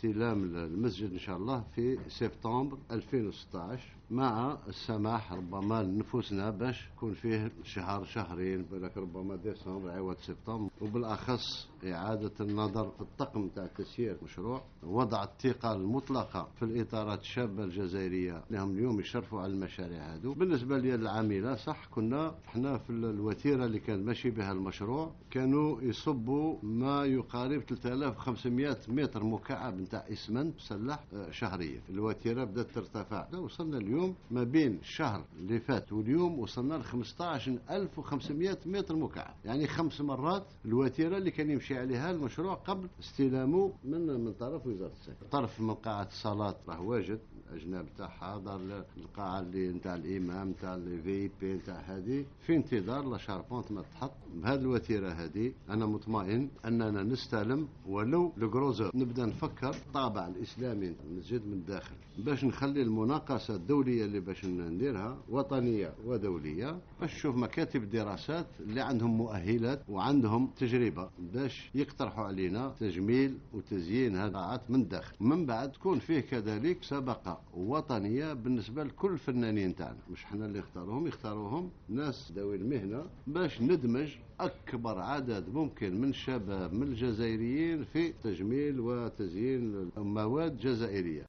استلام المسجد إن شاء الله في سبتمبر 2016، مع السماح ربما لنفوسنا باش يكون فيه شهرين، بالك ربما ديسمبر عوض سبتمبر، وبالأخص إعادة النظر في الطقم تاع تسيير المشروع، وضع الثقة المطلقة في الإطارات الشابة الجزائرية لهم اليوم يشرفوا على المشاريع هذو. بالنسبة للعاملة صح، كنا احنا في الوتيرة اللي كان ماشي بها المشروع كانوا يصبوا ما يقارب 3500 متر مكعب نتاع إسمنت مسلح شهريا. الوتيرة بدأت ترتفع، وصلنا اليوم ما بين الشهر اللي فات واليوم وصلنا ل 15500 متر مكعب، يعني 5 مرات الوتيرة اللي كان يمشي عليها المشروع قبل استلامه من طرف وزارة السكن. طرف من قاعة الصلاة راه واجد، الأجناب تاعها دار القاعة اللي نتاع الإمام نتاع الفي بي نتاع هذه في انتظار لا شاربونت ما تحط. بهذه الوتيرة هذه أنا مطمئن أننا نستلم ولو الجروزر، نبدأ نفكر الطابع الإسلامي المسجد من الداخل باش نخلي المناقصة الدولية اللي باش نديرها وطنية ودولية، باش نشوف مكاتب دراسات اللي عندهم مؤهلات وعندهم تجربة باش يقترحوا علينا تجميل وتزيين هذا القاعات من الداخل. من بعد تكون فيه كذلك مسابقة وطنية بالنسبة لكل الفنانين تاعنا، مش احنا اللي يختاروهم ناس ذوي المهنة، باش ندمج أكبر عدد ممكن من الشباب من الجزائريين في تجميل وتزيين مواد جزائرية.